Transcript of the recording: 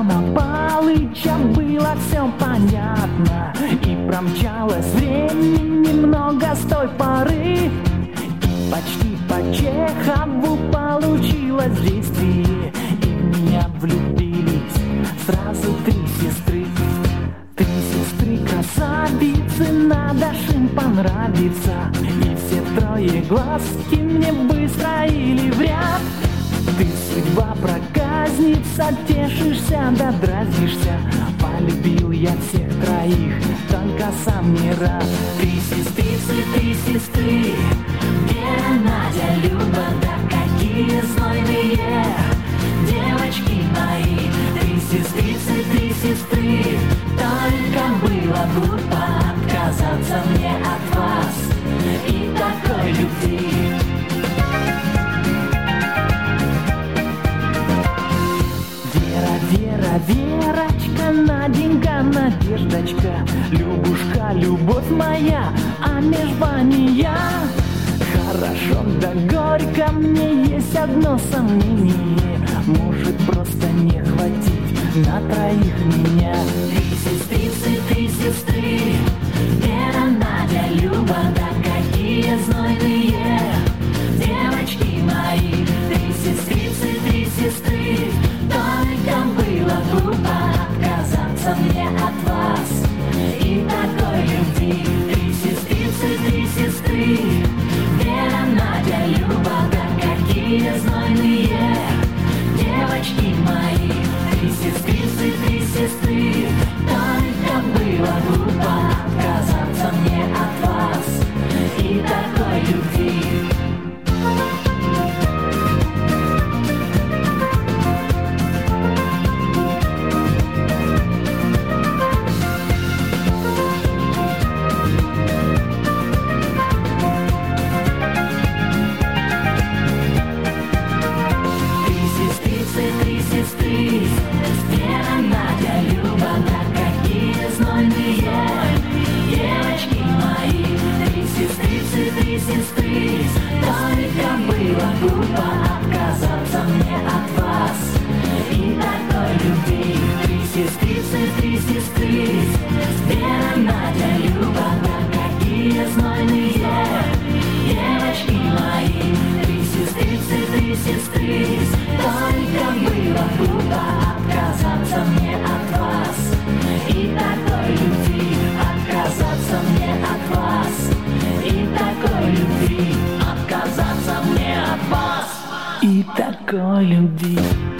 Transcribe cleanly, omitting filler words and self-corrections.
Антона Палыча было все понятно, и промчалось время немного с той поры, и почти по Чехову получилось действие, и в меня влюбились сразу три сестры. Три сестры красавицы, надо ж им понравиться, и все трое глазки мне выстроили в ряд. Ты судьба проказница, тешишься да дразнишься, полюбил я всех троих, только сам не рад. Три сестры, Вера, Надя, Люба, да какие знойные девочки мои. Три сестры, только было глупо отказаться мне от вас и такой любви. Верочка, Наденька, Надеждочка, Любушка, любовь моя, а меж вами я. Хорошо да горько, мне есть одно сомнение, может просто не хватить на троих меня. Три сестры, Вера, Надя, Люба, да какие знойные девочки мои. Три сестры, только было глупо отказаться мне от вас и такой любви. Три сестры, Вера, Надя, Люба, да какие знойные девочки мои. Три сестры, только было глупо отказаться мне от вас и такой любви. Вера, Надя, Люба, да какие знойные девочки мои. Три сестры, только было глупо отказаться мне от вас и такой любви. Три сестры, Вера, Надя, Люба, да какие знойные девочки мои. Три сестры, только было глупо отказаться мне от вас и такой любви. Отказаться мне от вас и такой любви. Отказаться мне от вас и такой любви.